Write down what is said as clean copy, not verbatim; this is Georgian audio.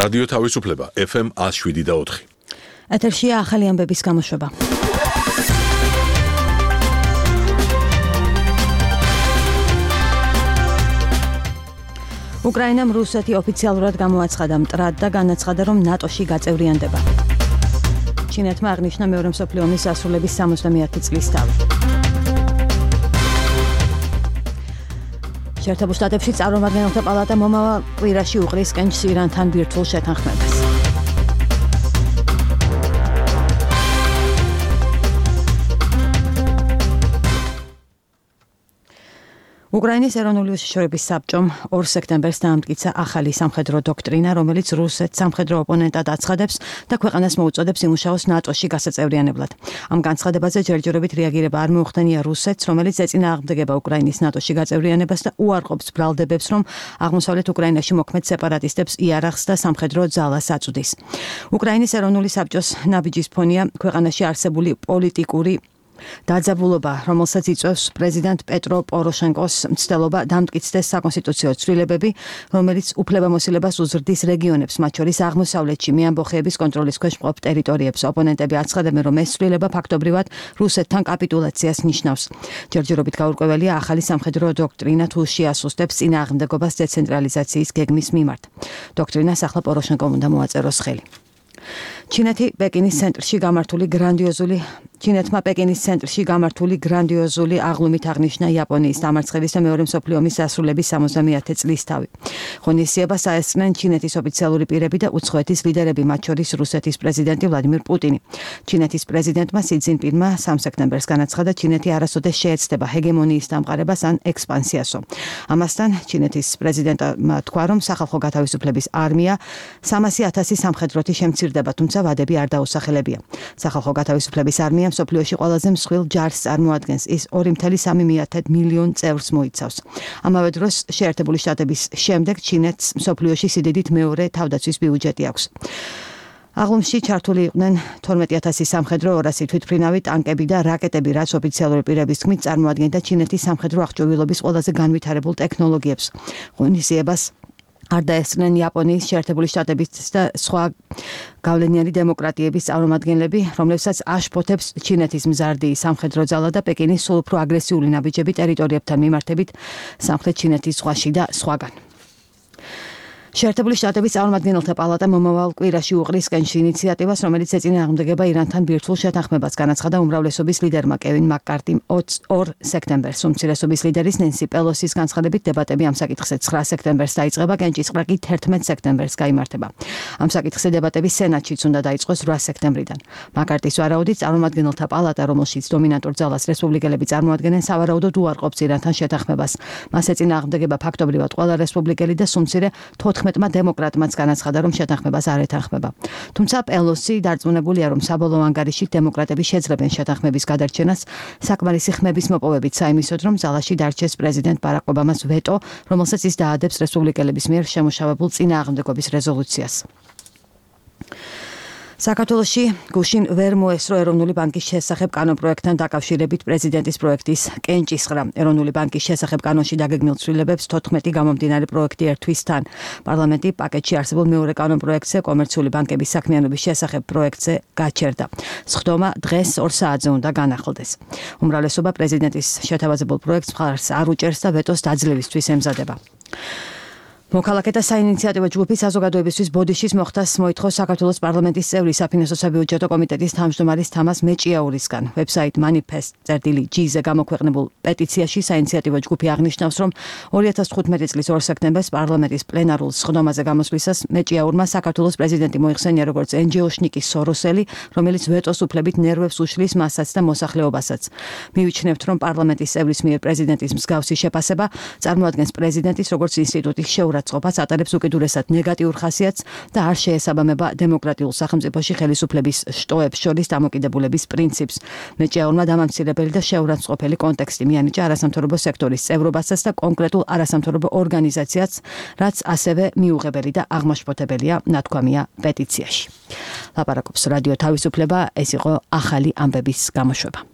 რადიო თავისუფლება FM 107.4. ეთერშია ახალი ამბების გამოშვება. უკრაინამ რუსეთი ოფიციალურად გამოაცხადა მტრად და განაცხადა, რომ ნატოში გაწევრიანდება. ჩინეთმა აღნიშნა მეორე მსოფლიო ომის დასრულების 71 წლისთავი. შეერთებულ შტატებში წარმომადგენელთა პალატა მომავალ კვირაში უყრის კენჭს ირანთან ბირთვულ შეთანხმებას. უკრაინის ეროვნული უშიშროების საბჭომ 2 სექტემბერს დაამტკიცა ახალი სამხედრო დოქტრინა, რომელიც რუსეთს სამხედრო ოპონენტად აცხადებს და ქვეყანას მოუწოდებს იმუშაოს ნატოში გასაწევრიანებლად. ამ განცხადებაზე ჯერჯერობით რეაგირება არ მოუხდენია რუსეთს, რომელიც ეწინააღმდეგება უკრაინის ნატოში გაწევრიანებას და უარყოფს ბრალდებებს, რომ აღმოსავლეთ უკრაინაში მოქმედ სეპარატისტებს იარაღს და სამხედრო ძალას აწვდის. უკრაინის ეროვნული საბჭოს ნაბიჯის ფონია ქვეყანაში არსებული პოლიტიკური დაძაბულობა, რომელსაც იწვევს პრეზიდენტ პეტრო პოროშენკოს მცდელობა დამტკიცდეს საკონსტიტუციო ცვლილებები, რომელიც უფლებამოსილებას უზრდის რეგიონებს, მათ შორის აღმოსავლეთში მეამბოხეების კონტროლის ქვეშ მყოფ ტერიტორიებს. ოპონენტები აცხადებენ, რომ ეს ცვლილება ფაქტობრივად რუსეთთან კაპიტულაციას ნიშნავს. ჯერჯერობით გაურკვეველია ახალი სამხედრო დოქტრინა თუ შეასუსტებს წინააღმდეგობას დეცენტრალიზაციის გეგმის მიმართ. დოქტრინას ახლა პოროშენკომ უნდა მოაწეროს ხელი. ჩინეთმა პეკინის ცენტრში გამართული გრანდიოზული აღლუმით აღნიშნა იაპონიის დამარცხების და მეორე მსოფლიო ომის დასრულების 71 წლისთავი. ღონისძიებას აესწრნენ ჩინეთის ოფიციალური პირები და უცხოეთის ლიდერები, მათ შორის რუსეთის პრეზიდენტი ვლადიმირ პუტინი. ჩინეთის პრეზიდენტმა სი ძინპინმა 3 სექტემბერს განაცხადა, ჩინეთი არასოდეს შეეცდება ჰეგემონიის დამყარებას ან ექსპანსიასო. ამასთან ჩინეთის პრეზიდენტმა თქვა, რომ სახალხო გათავისუფლების არმია 300,000 სამხედროთი შემცირდება, თუმცა ვადები არ დაუსახელებია. სახალხო გათავისუფლების არმია მსოფლიოში ყველაზე მსხვილ ჯარს წარმოადგენს, ის 2,3 მილიონ წევრს მოიცავს. ამავე დროს შეერთებული შტატების შემდეგ ჩინეთს მსოფლიოში სიდიდით მეორე თავდაცვის ბიუჯეტი აქვს. აღლუმში ჩართული იყვნენ 12,000 სამხედრო, 200 თვითმფრინავი, ტანკები და რაკეტები, რაც ოფიციალური პირების თქმით წარმოადგენდა ჩინეთის სამხედრო აღჭურვილობის ყველაზე განვითარებულ ტექნოლოგიებს. ღონისძიებას არ დაესწრნენ იაპონიის, შეერთებული შტატების და სხვა გავლენიანი დემოკრატიების წარმომადგენლები, რომლებსაც აშფოთებს ჩინეთის მზარდი სამხედრო ძალა და პეკინის სულ უფრო აგრესიული ნაბიჯები ტერიტორიებთან მიმართებით სამხრეთ ჩინეთის ზღვაში და სხვაგან. შეერთებული შტატების წარმომადგენელთა პალატა მომავალ კვირაში უყრის კენჭს ინიციატივას, რომელიც ეწინააღმდეგება ირანთან ბირთვულ შეთანხმებას, განაცხადა უმრავლესობის ლიდერმა კევინ მაკ-კარტიმ 2 სექტემბერს. უმცირესობის ლიდერის ნენსი პელოსის განცხადებით დებატები ამ საკითხზე 9 სექტემბერს დაიწყება, კენჭისყრა კი 11 სექტემბერს გაიმართება. ამ საკითხზე დებატები სენატშიც უნდა დაიწყოს 8 სექტემბრიდან. მაკ-კარტის ვარაუდით წარმომადგენელთა პალატა, რომელშიც დომინანტურ ძალას რესპუბლიკელები წარმოადგენენ, სავარაუდოდ უარყოფს ირანთან შეთანხმებას. მას ეწინააღმდეგება ფაქტობრივად ყველა რესპუბლიკელი და სუმცირე 14-მა დემოკრატმაც განაცხადა, რომ შეთანხმებას არ ეთანხმება. თუმცა პელოსი დარწმუნებულია, რომ საბოლოო ანგარიში დემოკრატები შეძლებენ შეთანხმების გადარჩენას, საკმარისი ხმების მოპოვებით საიმისოდ, რომ ძალაში დარჩეს პრეზიდენტ ბარაკ ობამას ვეტო, რომელსაც ის დაადებს რესპუბლიკელების მიერ შემოშავებულ წინააღმდეგობის რეზოლუციას. საქართველოში გუშინ ვერ მოესწრო ეროვნული ბანკის შესახებ კანონპროექტთან დაკავშირებით პრეზიდენტის პროექტის კენჭისყრა. ეროვნული ბანკის შესახებ კანონში დაგეგმილ ცვლილებებს 14 გამომდინარე პროექტი ერთვის თან. პარლამენტი პაკეტში არსებულ მეორე კანონპროექტზე, კომერციული ბანკების საქმიანობის შესახებ პროექტზე გაჩერდა. სხდომა დღეს 2 საათზე უნდა განახლდეს. უმრავლესობა პრეზიდენტის შეთავაზებულ პროექტს მხარს არ უჭერს და ვეტოს დაძლევისთვის ემზადება. მოქალაქეთა საინიციატივო ჯგუფი საზოგადოებისთვის ბოდიშის მოხდას მოითხოვს საქართველოს პარლამენტის წევრი საფინანსო საბიუჯეტო კომიტეტის თავმჯდომარის თამაზ მეჭიაურისგან. ვებსაიტ manifest.gz-ზე გამოქვეყნებულ პეტიციაში საინიციატივო ჯგუფი აღნიშნავს, რომ 2015 წლის 2 სექტემბერს პარლამენტის პლენარულ სხდომაზე გამოსვლისას მეჭიაურმა საქართველოს პრეზიდენტი მოიხსენია როგორც NGO-შნიკი სოროსელი, რომელიც ვეტოს უფლებით ნერვებს უშლის მასაც და მოსახლეობასაც. მივიჩნევთ, რომ პარლამენტის წევრის მიერ პრეზიდენტის მსგავსი შეფასება წარმოადგენს პრეზიდენტის როგორც ინსტიტუტის შეურაცხყოფას, ატარებს უკიდურესად ნეგატიურ ხასიათს და არ შეესაბამება დემოკრატიულ სახელმწიფოში ხელისუფლების შტოებს შორის დამოკიდებულების პრინციპს. მეჭიაურმა დამამცირებელი და შეურაცხყოფელი კონტექსტი მიანიჭა არასამთავრობო სექტორის წევრობასაც და კონკრეტულ არასამთავრობო ორგანიზაციას, რაც ასევე მიუღებელი და აღმაშფოთებელია, ნათქვამია პეტიციაში. ლაპარაკობს რადიო თავისუფლება, ეს იყო ახალი ამბების გამოშვება.